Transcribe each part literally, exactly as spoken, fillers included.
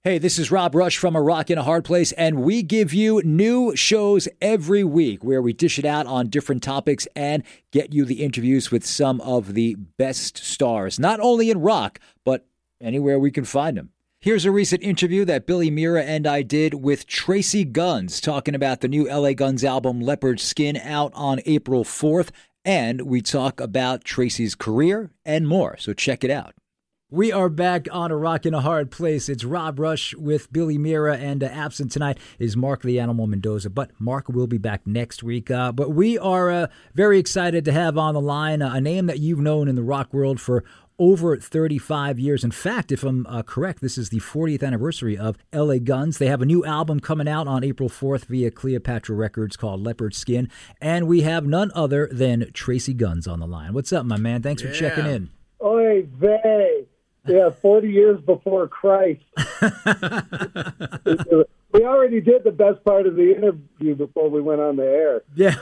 Hey, this is Rob Rush from A Rock in a Hard Place, and we give you new shows every week where we dish it out on different topics and get you the interviews with some of the best stars, not only in rock, but anywhere we can find them. Here's a recent interview that Billy Mira and I did with Tracii Guns, talking about the new L A Guns album Leopard Skin, out on April fourth, and we talk about Tracii's career and more, so check it out. We are back on A Rock in a Hard Place. It's Rob Rush with Billy Mira, and uh, absent tonight is Mark the Animal Mendoza. But Mark will be back next week. Uh, but we are uh, very excited to have on the line uh, a name that you've known in the rock world for over thirty-five years. In fact, if I'm uh, correct, this is the fortieth anniversary of L A Guns. They have a new album coming out on April fourth via Cleopatra Records called Leopard Skin. And we have none other than Tracii Guns on the line. What's up, my man? Thanks yeah. for checking in. Oy vey. Yeah, forty years before Christ. We already did the best part of the interview before we went on the air. Yeah.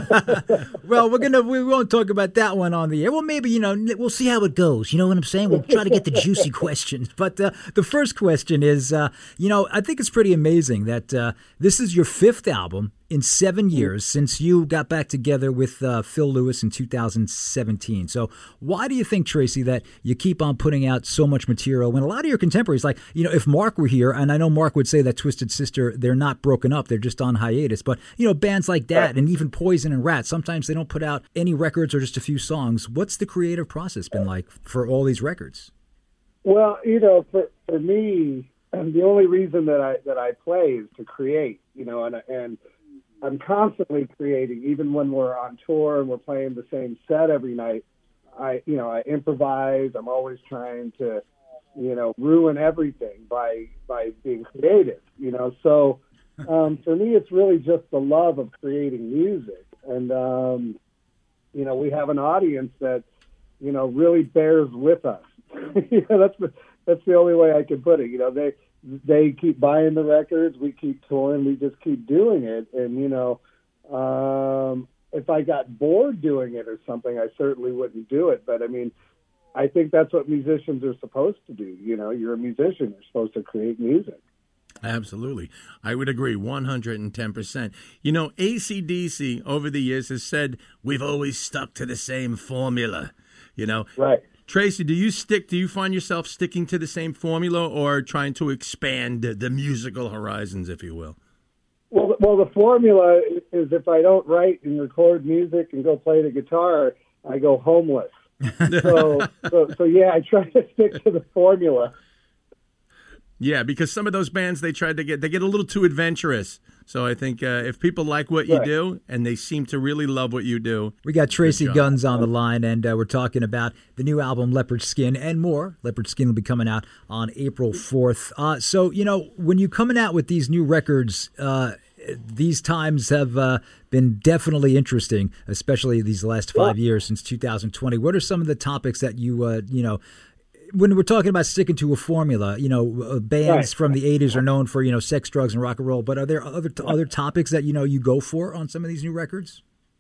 Well, we're gonna we won't talk about that one on the air. Well, maybe, you know, we'll see how it goes. You know what I'm saying? We'll try to get the juicy questions. But uh, the first question is, uh, you know, I think it's pretty amazing that uh, this is your fifth album in seven years since you got back together with uh, Phil Lewis in two thousand seventeen. So why do you think, Tracii, that you keep on putting out so much material when a lot of your contemporaries, like, you know, if Mark were here, and I know Mark would say that Twisted Sister, they're not broken up, they're just on hiatus, but, you know, bands like that right. and even Poison and Rat, sometimes they don't put out any records or just a few songs. What's the creative process been like for all these records? Well, you know, for, for me, the only reason that I that I play is to create, you know, and and I'm constantly creating, even when we're on tour and we're playing the same set every night. I, you know, I improvise. I'm always trying to, you know, ruin everything by by being creative, you know. So um, for me, it's really just the love of creating music, and um, you know, we have an audience that, you know, really bears with us. You know, that's the, that's the only way I can put it. You know, they. They keep buying the records. We keep touring. We just keep doing it. And, you know, um, if I got bored doing it or something, I certainly wouldn't do it. But, I mean, I think that's what musicians are supposed to do. You know, you're a musician. You're supposed to create music. Absolutely. I would agree one hundred ten percent. You know, A C D C over the years has said, we've always stuck to the same formula, you know. Right. Tracii, do you stick? Do you find yourself sticking to the same formula, or trying to expand the, the musical horizons, if you will? Well, well, the formula is if I don't write and record music and go play the guitar, I go homeless. so, so, so yeah, I try to stick to the formula. Yeah, because some of those bands, they try to get they get a little too adventurous. So I think uh, if people like what you right. do, and they seem to really love what you do. We got Tracii Guns on the line, and uh, we're talking about the new album Leopard Skin and more. Leopard Skin will be coming out on April fourth. Uh, so, you know, when you're coming out with these new records, uh, these times have uh, been definitely interesting, especially these last five yeah. years since two thousand twenty. What are some of the topics that you, uh, you know, when we're talking about sticking to a formula, you know, uh, bands right. from the eighties are known for, you know, sex, drugs, and rock and roll. But are there other t- other topics that, you know, you go for on some of these new records?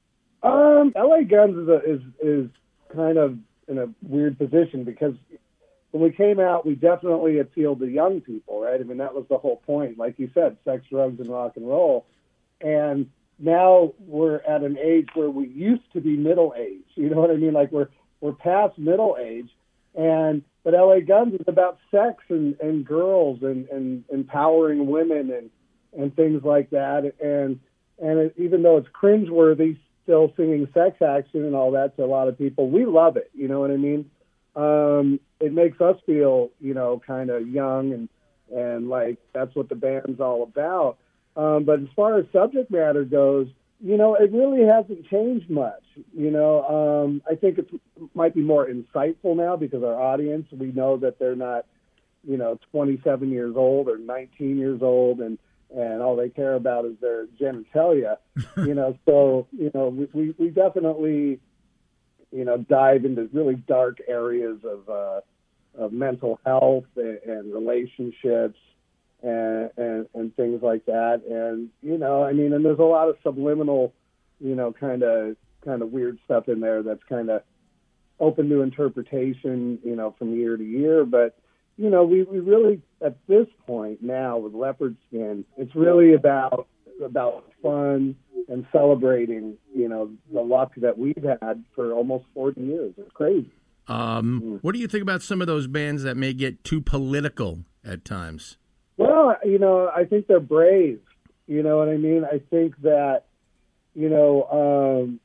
Um, L A Guns is, a, is is kind of in a weird position because when we came out, we definitely appealed to young people, right? I mean, that was the whole point. Like you said, sex, drugs, and rock and roll. And now we're at an age where we used to be middle age. You know what I mean? Like we're we're past middle age, and but L A Guns is about sex and, and girls and, and empowering women and, and things like that. And and it, even though it's cringeworthy, still singing sex action and all that to a lot of people, we love it. You know what I mean? Um, it makes us feel, you know, kind of young and, and like that's what the band's all about. Um, but as far as subject matter goes, you know, it really hasn't changed much. You know, um, I think it might be more insightful now because our audience, we know that they're not, you know, twenty-seven years old or nineteen years old, and, and all they care about is their genitalia. You know, so, you know, we, we, we definitely, you know, dive into really dark areas of, uh, of mental health and, and relationships. And, and and things like that, and you know, I mean, and there's a lot of subliminal, you know, kind of kind of weird stuff in there that's kind of open to interpretation, you know, from year to year. But you know, we, we really, at this point now with Leopard Skin, it's really about about fun and celebrating, you know, the luck that we've had for almost forty years. It's crazy. Um, mm. What do you think about some of those bands that may get too political at times? Well, you know, I think they're brave. You know what I mean? I think that, you know, um,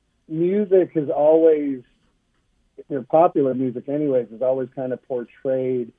music has always, you know, popular music anyways, has always kind of portrayed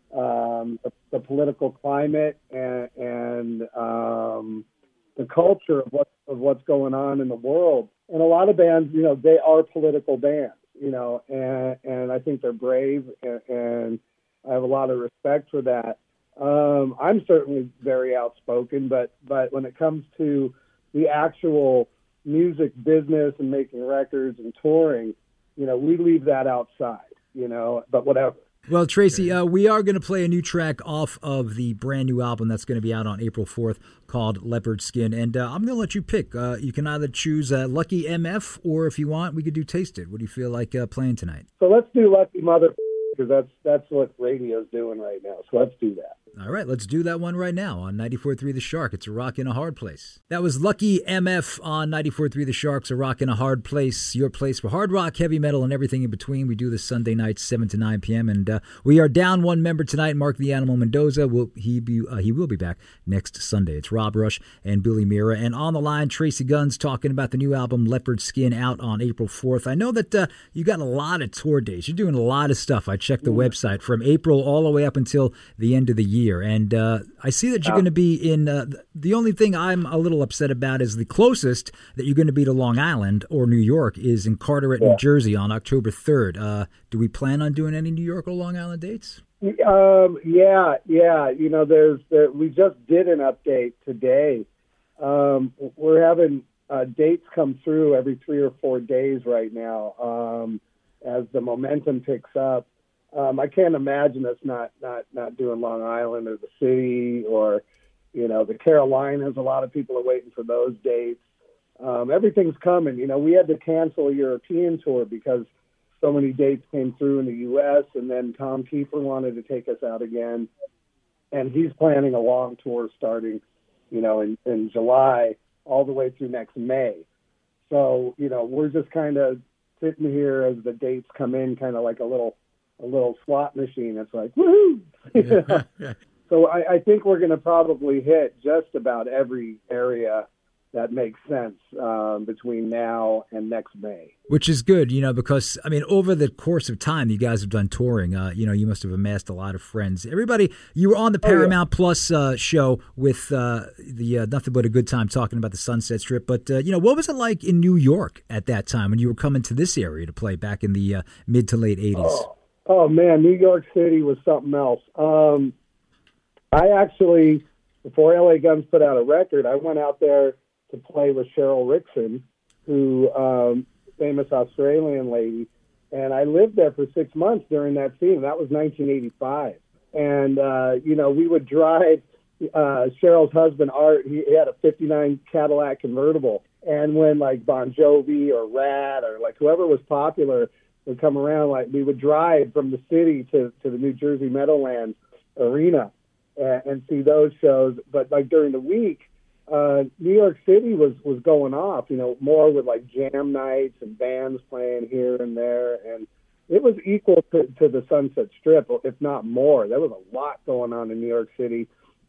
um, the, the political climate and, and um, the culture of, what, of what's going on in the world. And a lot of bands, you know, they are political bands, you know, and, and I think they're brave, and, and I have a lot of respect for that. Um, I'm certainly very outspoken, but, but when it comes to the actual music business and making records and touring, you know, we leave that outside, you know, but whatever. Well, Tracy, uh, we are going to play a new track off of the brand new album that's going to be out on April fourth called Leopard Skin. And uh, I'm going to let you pick. Uh, you can either choose uh, Lucky M F, or if you want, we could do Taste It. What do you feel like uh, playing tonight? So let's do Lucky Mother, because that's, that's what radio's doing right now. So let's do that. All right, let's do that one right now on ninety-four point three The Shark. It's a rock in a hard place. That was Lucky M F on ninety-four point three The Shark's A Rock in a Hard Place, your place for hard rock, heavy metal, and everything in between. We do this Sunday night, seven to nine p.m., and uh, we are down one member tonight, Mark the Animal Mendoza. Will he be? Uh, he will be back next Sunday. It's Rob Rush and Billy Mira. And on the line, Tracy Guns talking about the new album, Leopard Skin, out on April fourth. I know that uh, you got a lot of tour dates. You're doing a lot of stuff. I checked the website from April all the way up until the end of the year, and uh, I see that you're going to be in, uh, the only thing I'm a little upset about is the closest that you're going to be to Long Island or New York is in Carteret, yeah. New Jersey on October third. Uh, do we plan on doing any New York or Long Island dates? Um, yeah, yeah. You know, there's, there, we just did an update today. Um, we're having uh, dates come through every three or four days right now um, as the momentum picks up. Um, I can't imagine us not, not, not doing Long Island or the city or, you know, the Carolinas. A lot of people are waiting for those dates. Um, everything's coming. You know, we had to cancel a European tour because so many dates came through in the U S, and then Tom Kiefer wanted to take us out again. And he's planning a long tour starting, you know, in, in July all the way through next May. So, you know, we're just kind of sitting here as the dates come in, kind of like a little a little slot machine. It's like, woohoo! You know? So I, I think we're going to probably hit just about every area that makes sense um, between now and next May. Which is good, you know, because, I mean, over the course of time, you guys have done touring. Uh, you know, you must have amassed a lot of friends. Everybody, you were on the Paramount oh, yeah. Plus uh, show with uh, the uh, Nothing But a Good Time talking about the Sunset Strip. But, uh, you know, what was it like in New York at that time when you were coming to this area to play back in the uh, mid to late eighties? Oh. Oh, man, New York City was something else. Um, I actually, before L A Guns put out a record, I went out there to play with Cheryl Rickson, who, um, famous Australian lady, and I lived there for six months during that scene. That was nineteen eighty-five. And, uh, you know, we would drive uh, Cheryl's husband, Art, he, he had a fifty-nine Cadillac convertible, and when, like, Bon Jovi or Rat or, like, whoever was popular would come around, like we would drive from the city to, to the New Jersey Meadowlands Arena and, and see those shows. But like during the week, uh, New York City was, was going off, you know, more with like jam nights and bands playing here and there. And it was equal to, to the Sunset Strip, if not more. There was a lot going on in New York City.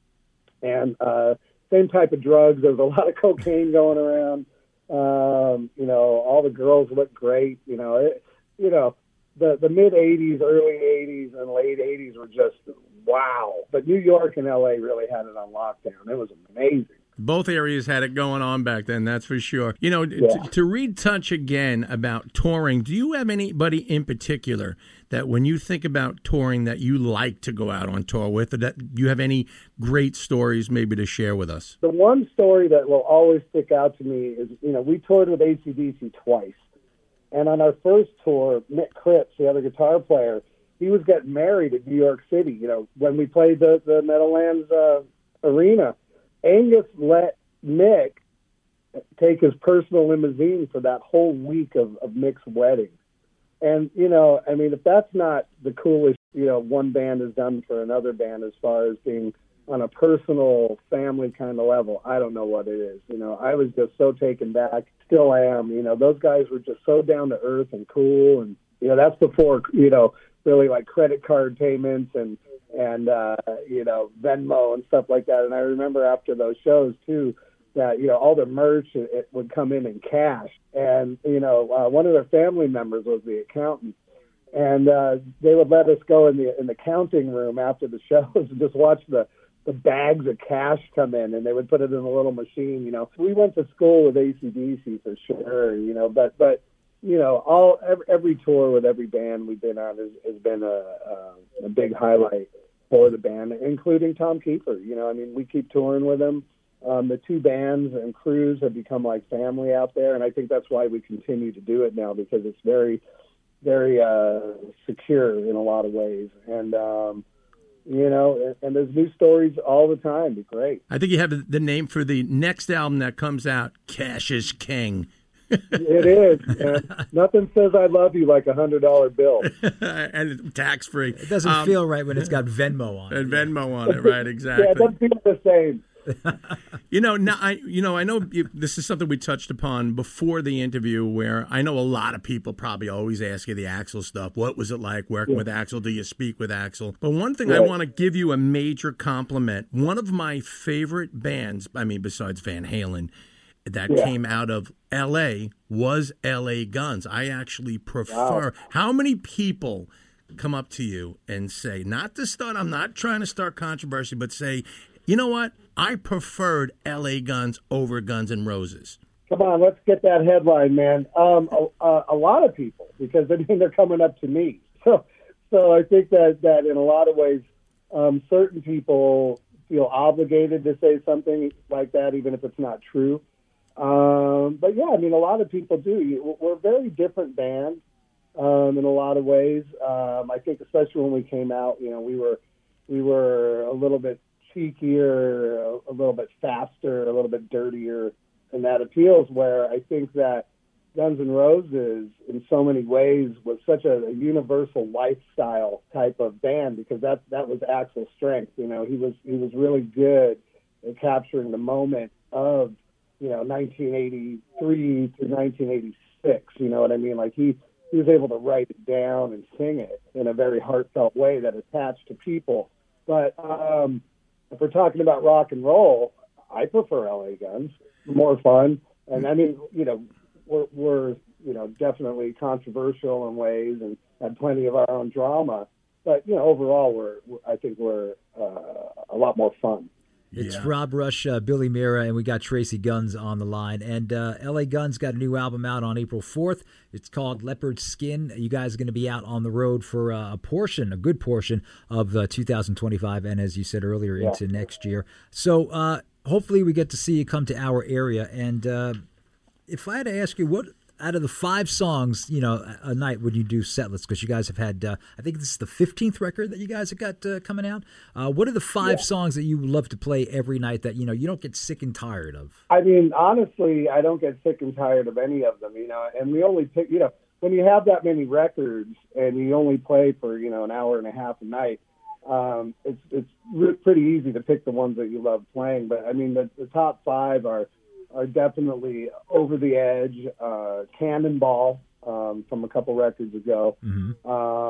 And uh, same type of drugs. There was a lot of cocaine going around. Um, you know, all the girls looked great. You know, it, you know, the, the mid-eighties, early eighties, and late eighties were just wow. But New York and L A really had it on lockdown. It was amazing. Both areas had it going on back then, that's for sure. You know, yeah. t- to read Touch again about touring, do you have anybody in particular that when you think about touring that you like to go out on tour with, or that you have any great stories maybe to share with us? The one story that will always stick out to me is, you know, we toured with A C D C twice. And on our first tour, Mick Cripps, the other guitar player, he was getting married in New York City. You know, when we played the, the Meadowlands uh, Arena, Angus let Mick take his personal limousine for that whole week of, of Mick's wedding. And, you know, I mean, if that's not the coolest, you know, one band has done for another band as far as being on a personal family kind of level, I don't know what it is. You know, I was just so taken back, still am. You know, those guys were just so down to earth and cool. And, you know, that's before, you know, really like credit card payments and, and uh, you know, Venmo and stuff like that. And I remember after those shows, too, that, you know, all the merch, it, it would come in in cash. And, you know, uh, one of their family members was the accountant. And uh, they would let us go in the in the counting room after the shows and just watch the, the bags of cash come in, and they would put it in a little machine. You know, we went to school with A C D C for sure, you know, but, but you know, all every, every tour with every band we've been on has, has been a, a, a big highlight for the band, including Tom Kiefer. You know, I mean, we keep touring with him. Um, the two bands and crews have become like family out there, and I think that's why we continue to do it now, because it's very, very uh, secure in a lot of ways. And, um, you know, and, and there's new stories all the time. It'd be great. I think you have the name for the next album that comes out, Cash is King. It is. And nothing says I love you like a hundred dollar bill. And tax free. It doesn't um, feel right when it's got Venmo on it. And Venmo on it, right? Exactly. Yeah, it doesn't feel the same. You know, now I, you know, I know you, this is something we touched upon before the interview, where I know a lot of people probably always ask you the Axl stuff. What was it like working yeah. with Axl? Do you speak with Axl? But one thing right. I want to give you a major compliment. One of my favorite bands, I mean, besides Van Halen, that yeah. came out of L A was L A Guns. I actually prefer. Wow. How many people come up to you and say, not to start, I'm not trying to start controversy, but say, you know what? I preferred L A Guns over Guns N' Roses. Come on, let's get that headline, man. Um, a, a lot of people, because I mean they're coming up to me. So, so I think that, that in a lot of ways, um, certain people feel obligated to say something like that, even if it's not true. Um, but yeah, I mean, a lot of people do. We're a very different band um, in a lot of ways. Um, I think, especially when we came out, you know, we were we were a little bit cheekier, a little bit faster, a little bit dirtier, and that appeals. Where I think that Guns N' Roses, in so many ways, was such a, a universal lifestyle type of band, because that that was Axl's strength. You know, he was he was really good at capturing the moment of, you know, nineteen eighty-three to nineteen eighty-six. You know what I mean? Like he he was able to write it down and sing it in a very heartfelt way that attached to people. But um, if we're talking about rock and roll, I prefer L A Guns. More fun. And I mean, you know, we're, we're, you know, definitely controversial in ways and had plenty of our own drama. But, you know, overall, we're, we're I think we're uh, a lot more fun. It's yeah. Rob Rush, uh, Billy Mira, and we got Tracy Guns on the line. And uh, L A Guns got a new album out on April fourth. It's called Leopard Skin. You guys are going to be out on the road for uh, a portion, a good portion of uh, two thousand twenty-five, and as you said earlier, yeah. into next year. So uh, hopefully we get to see you come to our area. And uh, if I had to ask you, what out of the five songs, you know, a night when you do set lists, because you guys have had, uh, I think this is the fifteenth record that you guys have got uh, coming out. Uh, what are the five yeah. songs that you love to play every night that, you know, you don't get sick and tired of? I mean, honestly, I don't get sick and tired of any of them, you know, and we only pick, you know, when you have that many records and you only play for, you know, an hour and a half a night, um, it's, it's re- pretty easy to pick the ones that you love playing. But I mean, the, the top five are, are definitely Over the Edge, uh, Cannonball um, from a couple records ago, mm-hmm.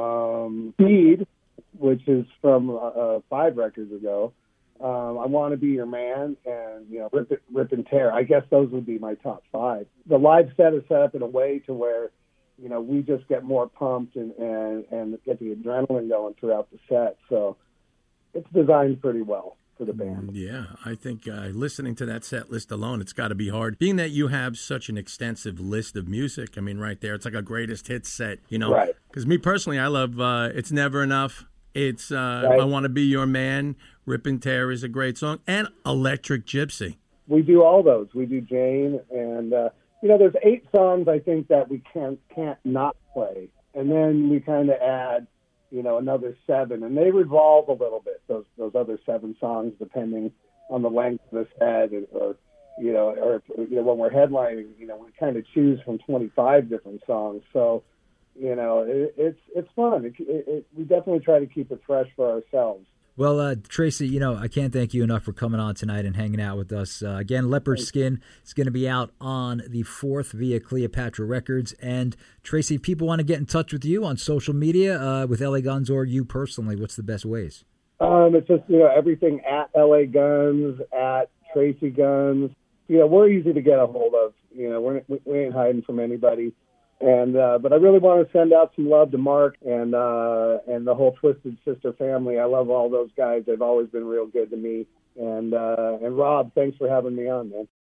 um, Speed, which is from uh, five records ago, um, I Want to Be Your Man, and, you know, Rip, it, Rip and Tear. I guess those would be my top five. The live set is set up in a way to where, you know, we just get more pumped and, and, and get the adrenaline going throughout the set. So it's designed pretty well for the band. Yeah, I think uh, listening to that set list alone, it's got to be hard. Being that you have such an extensive list of music, I mean, right there, it's like a greatest hits set, you know? Right. Because me personally, I love uh, It's Never Enough. It's uh, right. I Want to Be Your Man. Rip and Tear is a great song. And Electric Gypsy. We do all those. We do Jane. And, uh, you know, there's eight songs, I think, that we can't, can't not play. And then we kind of add, you know, another seven, and they revolve a little bit, those those other seven songs, depending on the length of the set, or, you know, or, you know, when we're headlining, you know, we kind of choose from twenty-five different songs. So, you know, it, it's it's fun. It, it, it, we definitely try to keep it fresh for ourselves. Well, uh, Tracy, you know, I can't thank you enough for coming on tonight and hanging out with us. Uh, again, Leopard Skin is going to be out on the fourth via Cleopatra Records. And, Tracy, if people want to get in touch with you on social media, uh, with L A Guns or you personally, what's the best ways? Um, it's just, you know, everything at L A Guns, at Tracy Guns. You know, we're easy to get a hold of. You know, we're, we ain't hiding from anybody. And uh, but I really want to send out some love to Mark and uh, and the whole Twisted Sister family. I love all those guys. They've always been real good to me. And uh, and Rob, thanks for having me on, man.